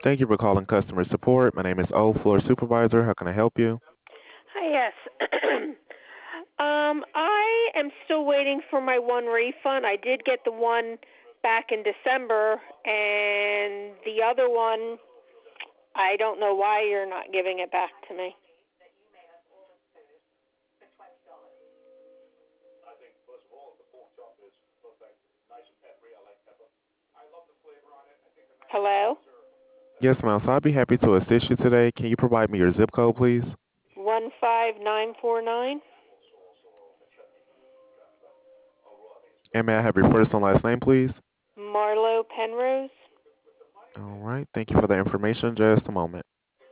Thank you for calling customer support. My name is O, floor supervisor. How can I help you? Hi, yes. I am still waiting for my one refund. I did get the one back in December, and the other one, I don't know why you're not giving it back to me. Hello? Yes, ma'am. So I'd be happy to assist you today. Can you provide me your zip code, please? 15949. And may I have your first and last name, please? Marlo Penrose. All right. Thank you for the information. Just a moment.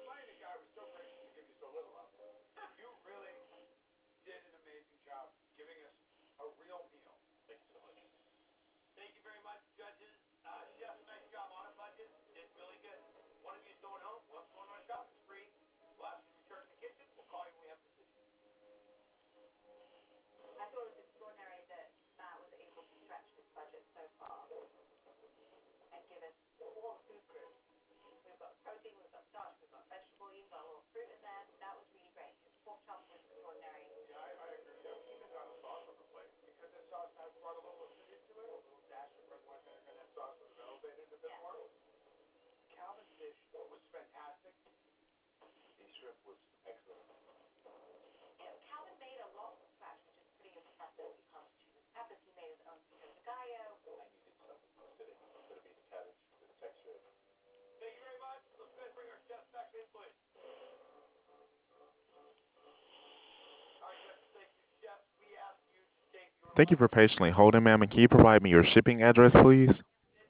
Thank you for patiently holding, ma'am. And can you provide me your shipping address, please?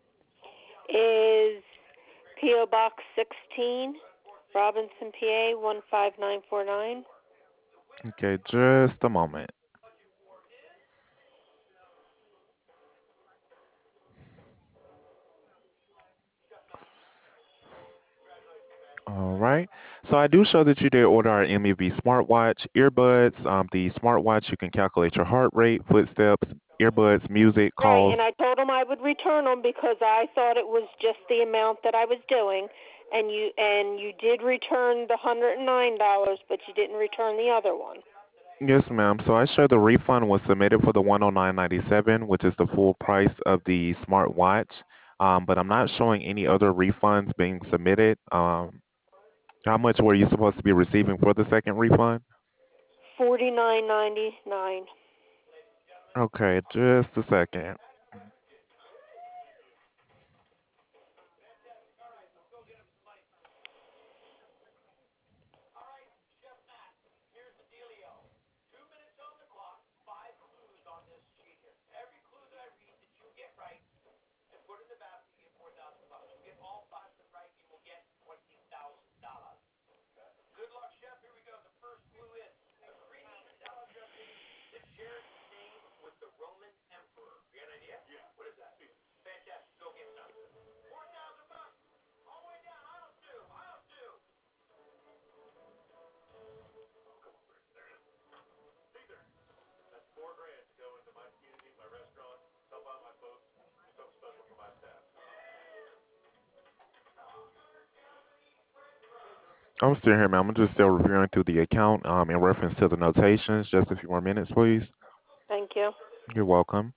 Is P.O. Box 16, Robinson, PA 15949. Okay, just a moment. All right. So I do show that you did order our MEV smartwatch, earbuds. The smartwatch, you can calculate your heart rate, footsteps, earbuds, music, Right, and calls. I told him I would return them because I thought it was just the amount that I was doing, and you did return the $109, but you didn't return the other one. Yes, ma'am. So I show the refund was submitted for the 109.97, which is the full price of the smartwatch. But I'm not showing any other refunds being submitted. How much were you supposed to be receiving for the second refund? $49.99. Okay, just a second. I'm still here, ma'am. I'm just still reviewing through the account in reference to the notations. Just a few more minutes, please. Thank you. You're welcome.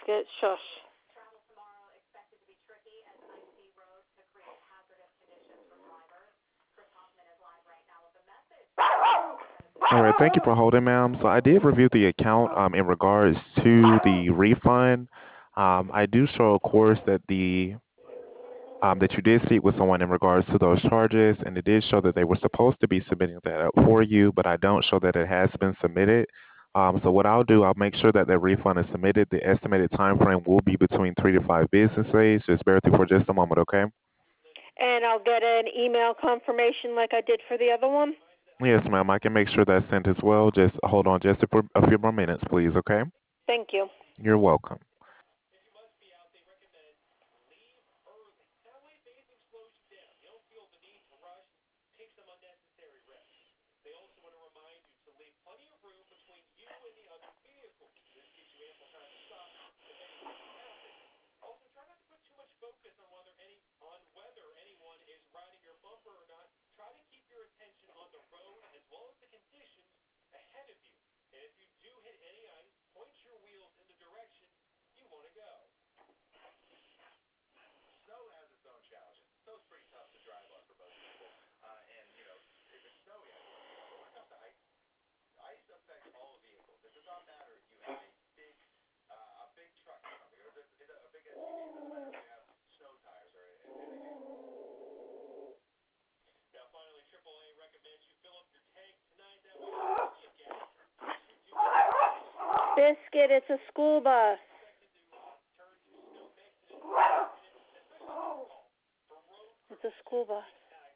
Get shush. All right, thank you for holding, ma'am. So I did review the account in regards to the refund. I do show, of course, that you did speak with someone in regards to those charges, and it did show that they were supposed to be submitting that up for you, but I don't show that it has been submitted. So what I'll do, I'll make sure that the refund is submitted. The estimated time frame will be between 3 to 5 business days. Just bear with me for just a moment, okay? And I'll get an email confirmation like I did for the other one? Yes, ma'am. I can make sure that's sent as well. Just hold on just for a few more minutes, please, okay? Thank you. You're welcome. Biscuit, it's a school bus. It's a school bus.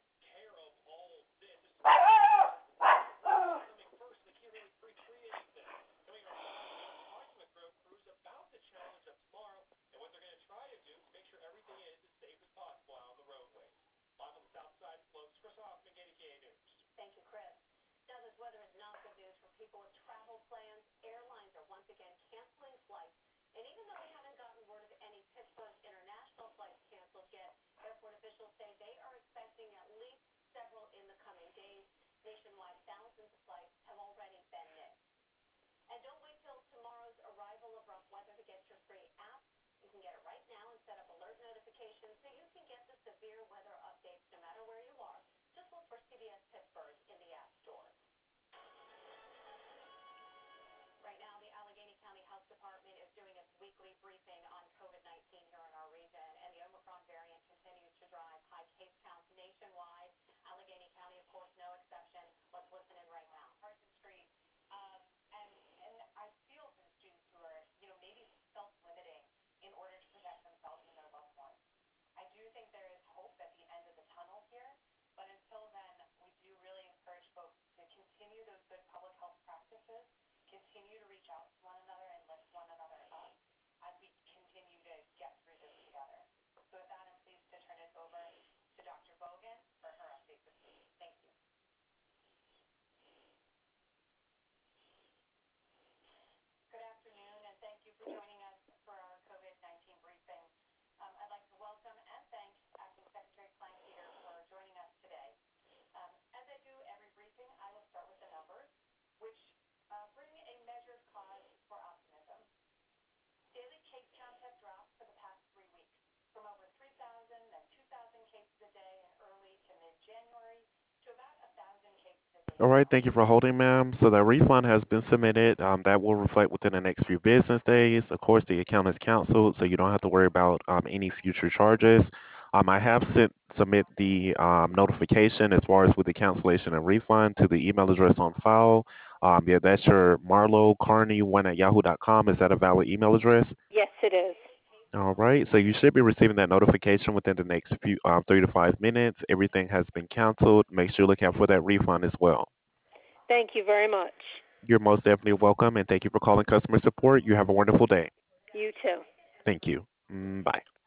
All right, thank you for holding, ma'am. So the refund has been submitted. That will reflect within the next few business days. Of course, the account is canceled, so you don't have to worry about any future charges. I have submit the notification as far as with the cancellation and refund to the email address on file. Yeah, that's your Marlo Carney1 at yahoo.com. Is that a valid email address? Yes, it is. All right, so you should be receiving that notification within the next few 3 to 5 minutes. Everything has been canceled. Make sure you look out for that refund as well. Thank you very much. You're most definitely welcome, and thank you for calling customer support. You have a wonderful day. You too. Thank you. Bye.